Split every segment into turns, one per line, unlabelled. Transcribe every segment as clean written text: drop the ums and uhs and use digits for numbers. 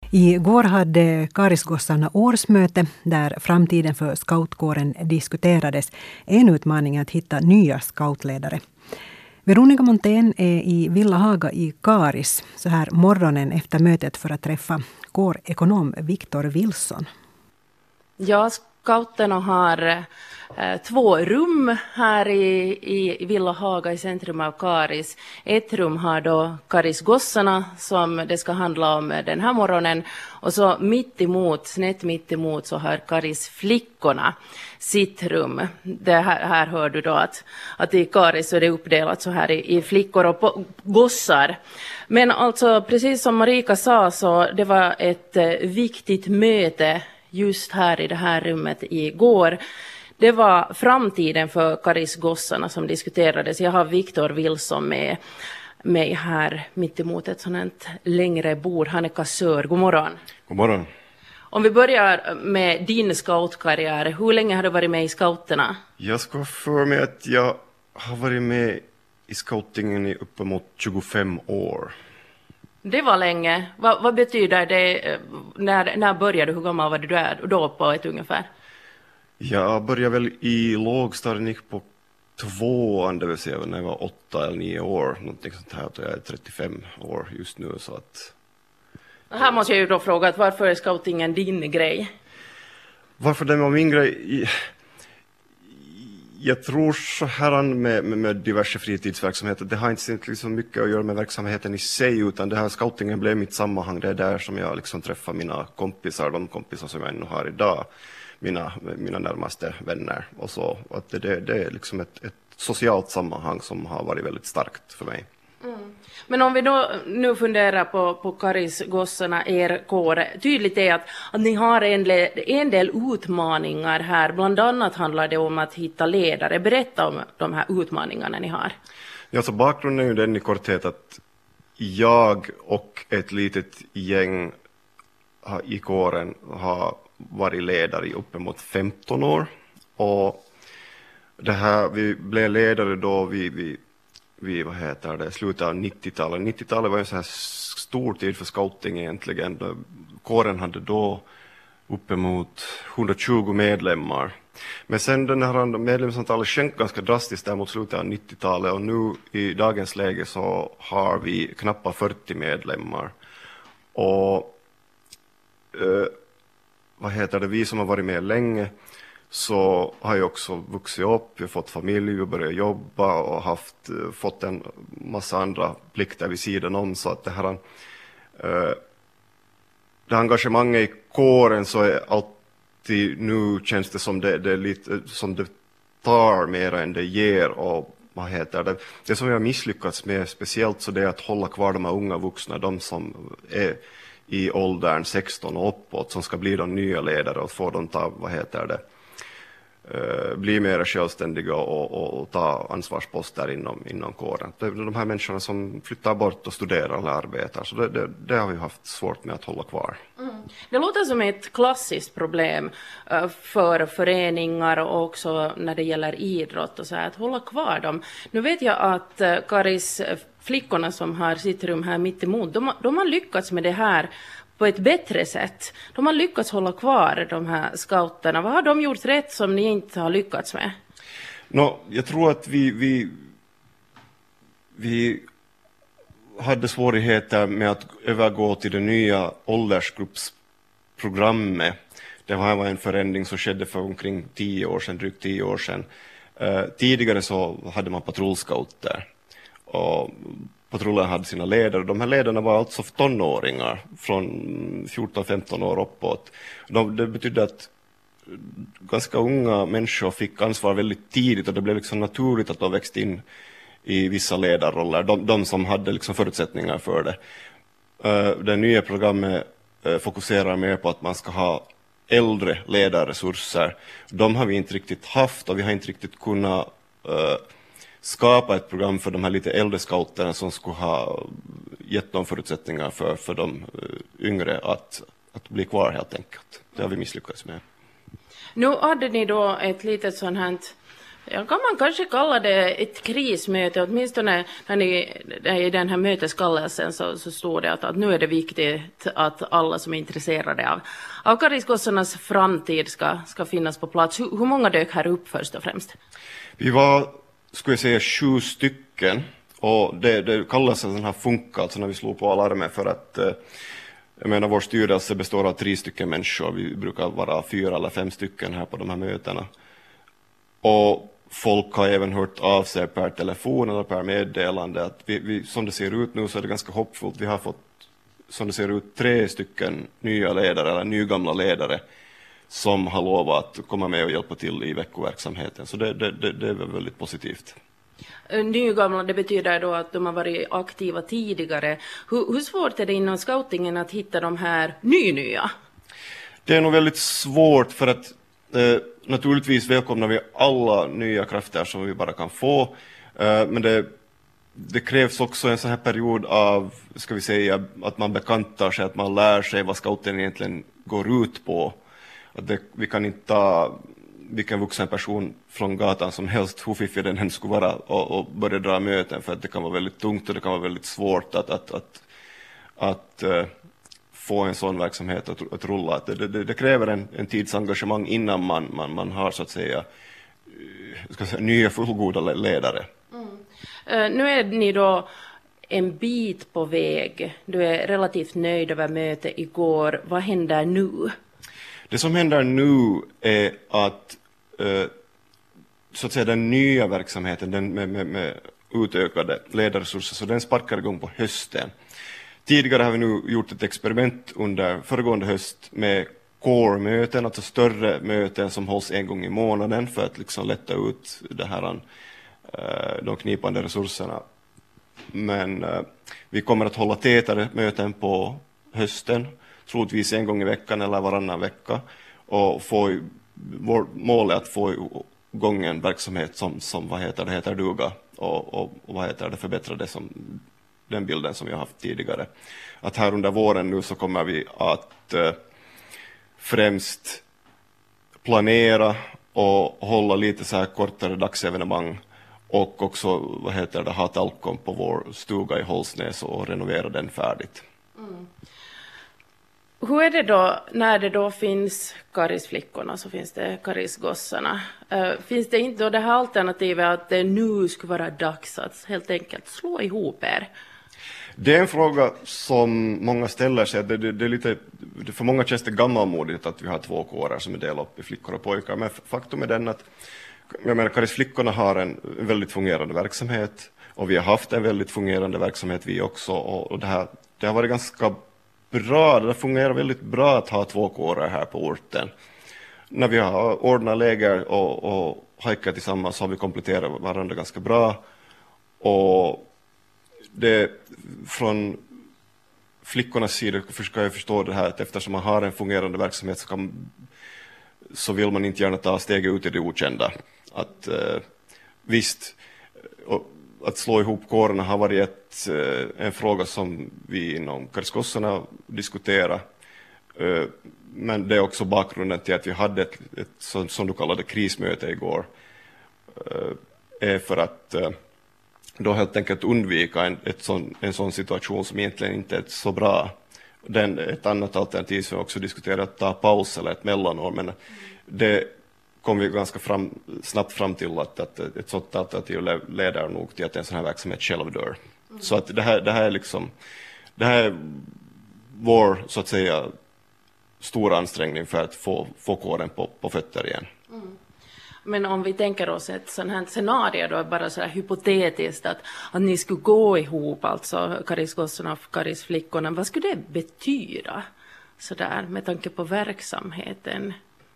Igår hade Karisgossarna årsmöte där framtiden för scoutkåren diskuterades. En utmaning är att hitta nya scoutledare. Veronica Montén är i Villa Haga i Karis så här morgonen efter mötet för att träffa kårekonom Viktor Wilson.
Ja, scouterna har 2 rum här i Villa Haga i centrum av Karis. Ett rum har då Karisgossarna som det ska handla om den här morgonen. Och så snett mitt emot så har Karisflickorna sitt rum. Det här hör du då att i Karis är det uppdelat så här i flickor och gossar. Men alltså precis som Marika sa så det var ett viktigt möte just här i det här rummet igår. Det var framtiden för Karisgossarna som diskuterades. Jag har Viktor Wilson med mig här mitt emot ett sådant längre bord. Han är kassör. God morgon.
God morgon.
Om vi börjar med din scoutkarriär. Hur länge har du varit med i scouterna?
Jag ska för mig att jag har varit med i scoutingen i uppemot 25 år.
Det var länge. Vad betyder det? När började du? Hur gammal var du då på ett ungefär?
Jag började väl i lågstadiet, gick på 2:an, det vill säga när jag var 8 eller 9 år. Någonting sånt här, jag är 35 år just nu. Så att...
Här måste jag ju då fråga, varför är scoutingen din grej?
Varför det var min grej? Jag tror så här med diverse fritidsverksamheter, det har inte så mycket att göra med verksamheten i sig, utan det här scoutingen blev mitt sammanhang. Det är där som jag liksom träffar mina kompisar, de kompisar som jag ännu har idag, mina närmaste vänner och så. Att det är liksom ett socialt sammanhang som har varit väldigt starkt för mig.
Mm. Men om vi då nu funderar på Karisgossarna, er kår, tydligt är att ni har en del utmaningar här. Bland annat handlar det om att hitta ledare. Berätta om de här utmaningarna ni har.
Ja, så bakgrunden är ju den i korthet att jag och ett litet gäng i kåren har varit ledare i uppemot 15 år. Och det här, vi blev ledare då vi slutet av 90-talet. 90-talet var en så här stor tid för scouting egentligen. Kåren hade då uppemot 120 medlemmar. Men sen den här medlemsantalet sjönk ganska drastiskt där mot slutet av 90-talet, och nu i dagens läge så har vi knappt 40 medlemmar. Och vi som har varit med länge så har jag också vuxit upp, vi har fått familj, vi börjat jobba och fått en massa andra plikter vid sidan om, så att det engagemanget i kåren så är alltid, nu känns det som det är lite som det tar mer än det ger, och det som jag har misslyckats med speciellt, så det är att hålla kvar de här unga vuxna, de som är i åldern 16 och uppåt, som ska bli de nya ledare och få dem bli mer självständiga och ta ansvarsposter inom kåren. Det är de här människorna som flyttar bort och studerar eller arbetar, så det har vi haft svårt med att hålla kvar.
Mm. Det låter som ett klassiskt problem för föreningar och också när det gäller idrott och så här, att hålla kvar dem. Nu vet jag att Karis-flickorna som har sitt rum här mitt emot, de har lyckats med det här på ett bättre sätt. De har lyckats hålla kvar de här scouterna. Vad har de gjort rätt som ni inte har lyckats med?
Jag tror att vi hade svårigheter med att övergå till det nya åldersgruppsprogrammet. Det här var en förändring som skedde för omkring drygt 10 år sedan. Tidigare så hade man patrullscouter, och patrullen hade sina ledare. De här ledarna var alltså tonåringar från 14-15 år uppåt. Det betydde att ganska unga människor fick ansvar väldigt tidigt, och det blev liksom naturligt att de växte in i vissa ledarroller, de som hade liksom förutsättningar för det. Det nya programmet fokuserar mer på att man ska ha äldre ledarresurser. De har vi inte riktigt haft, och vi har inte riktigt kunnat skapa ett program för de här lite äldre scouterna som skulle ha gett dem förutsättningar för de yngre att bli kvar helt enkelt. Det har vi misslyckats med.
Nu hade ni då ett litet sånt här Ja, kan man kanske kalla det ett krismöte, åtminstone när i den här möteskallelsen så stod det att nu är det viktigt att alla som är intresserade av Karisgossarnas framtid ska finnas på plats. Hur många dök här upp först och främst?
Vi var, skulle jag säga, 7 stycken, och det kallas att den här funkar, alltså när vi slog på alarmen, för att jag menar, vår styrelse består av 3 stycken människor, vi brukar vara 4 eller 5 stycken här på de här mötena. Och folk har även hört av sig per telefon eller per meddelande att vi, som det ser ut nu så är det ganska hoppfullt. Vi har fått, som det ser ut, 3 stycken nya ledare eller nygamla ledare som har lovat att komma med och hjälpa till i veckoverksamheten. Så det är väldigt positivt.
Nygamla, det betyder då att de har varit aktiva tidigare. Hur svårt är det inom scoutingen att hitta de här nya?
Det är nog väldigt svårt, för att naturligtvis välkomnar vi alla nya krafter som vi bara kan få, men det krävs också en sån här period av, ska vi säga, att man bekantar sig, att man lär sig vad scouten egentligen går ut på. Vi kan inte ta vilken vuxen person från gatan som helst, hur fiffig den än skulle vara, och börja dra möten, för att det kan vara väldigt tungt och det kan vara väldigt svårt att få en sån verksamhet att rulla. Det kräver en tidsengagemang innan man har, så att säga, nya fullgoda ledare.
Nu är ni då en bit på väg. Du är relativt nöjd över mötet igår. Vad händer nu?
Det som händer nu är att så att säga, den nya verksamheten, den med utökade ledarresurser, så den sparkar igång på hösten. Tidigare har vi nu gjort ett experiment under föregående höst med core-möten, alltså större möten som hålls en gång i månaden för att liksom lätta ut det här, de knipande resurserna. Men vi kommer att hålla tätare möten på hösten, troligtvis en gång i veckan eller varannan vecka, och vårt mål är att få igång en verksamhet som vad heter duga och vad heter det förbättrade, som den bilden som vi har haft tidigare. Att här under våren nu så kommer vi att främst planera och hålla lite så här kortare dagsevenemang, och också ha talkom på vår stuga i Hållsnäs och renovera den färdigt.
Hur är det då när det då finns Karisflickorna, så finns det Karisgossarna? Finns det inte då det här alternativet att det nu skulle vara dags att helt enkelt slå ihop er?
Det är en fråga som många ställer sig. Det är lite, för många känns det gammalmodigt att vi har 2 kårer som är delade upp i flickor och pojkar. Men faktum är den att Karisflickorna har en väldigt fungerande verksamhet, och vi har haft en väldigt fungerande verksamhet vi också. Och det har varit ganska bra, det fungerar väldigt bra att ha 2 kårer här på orten. När vi har ordnat läger och hajkat tillsammans så har vi kompletterat varandra ganska bra. Och det från flickornas sida ska jag förstå det här, att eftersom man har en fungerande verksamhet så vill man inte gärna ta steget ut i det okända. Att visst, att slå ihop kårerna har varit en fråga som vi inom Karisgossarna diskuterar. Men det är också bakgrunden till att vi hade ett som du kallade krismöte igår. Är för att då helt enkelt undvika en sån situation som egentligen inte är så bra. Ett annat alternativ som vi också diskuterar, att ta paus eller ett mellanår, men det kom vi ganska snabbt fram till att ett sådant alternativ leder nog till att en sån här verksamhet själv dör. Så att det här är vår, så att säga, stora ansträngning för att få kåren på fötter igen.
Men om vi tänker oss ett sånt här scenario då, bara så här hypotetiskt, att ni skulle gå ihop, alltså Karisgossarna och Karisflickorna, vad skulle det betyda så där med tanke på verksamheten?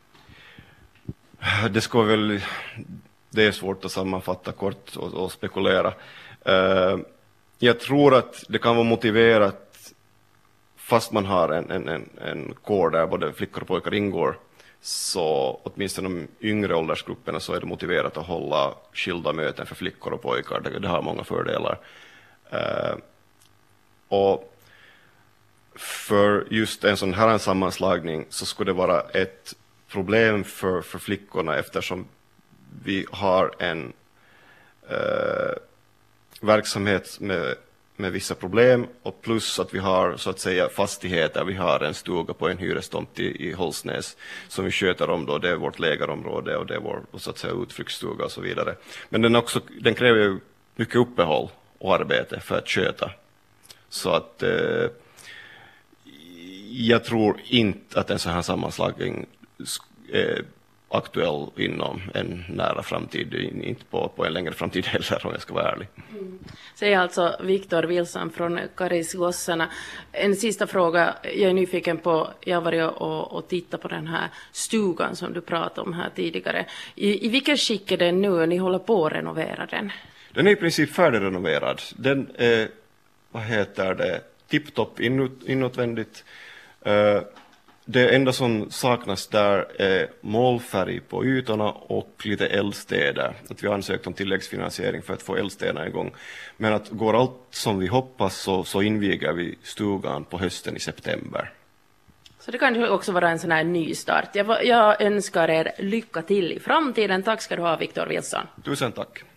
Det är svårt att sammanfatta kort och spekulera. Jag tror att det kan vara motiverat, fast man har en kår där både flickor och pojkar ingår, så åtminstone de yngre åldersgrupperna så är det motiverat att hålla skilda möten för flickor och pojkar. Det har många fördelar. Och för just en sån här sammanslagning så skulle det vara ett problem för flickorna, eftersom vi har en verksamhet med vissa problem, och plus att vi har så att säga fastigheter. Vi har en stuga på en hyrestomt i Hållsnäs som vi sköter om då. Det är vårt lägerområde och det är vår så att säga utflyktsstuga och så vidare. Men den kräver ju mycket uppehåll och arbete för att sköta. Så att jag tror inte att en sån här sammanslagning är aktuell inom en nära framtid, inte på en längre framtid heller, om jag ska vara ärlig.
Säger alltså Viktor Wilson från Karisgossarna. En sista fråga, jag är nyfiken på, jag har varit och tittat på den här stugan som du pratade om här tidigare. I vilken skick är den nu? Ni håller på att renovera den?
Den är i princip färdigrenoverad. Den är, tipptopp inutvändigt. Det enda som saknas där är målfärg på ytorna och lite eldstäder. Att vi har ansökt om tilläggsfinansiering för att få eldstäderna igång. Men att går allt som vi hoppas så inviger vi stugan på hösten i september.
Så det kan ju också vara en sån här nystart. Jag önskar er lycka till i framtiden. Tack ska du ha, Viktor Wilson.
Tusen tack.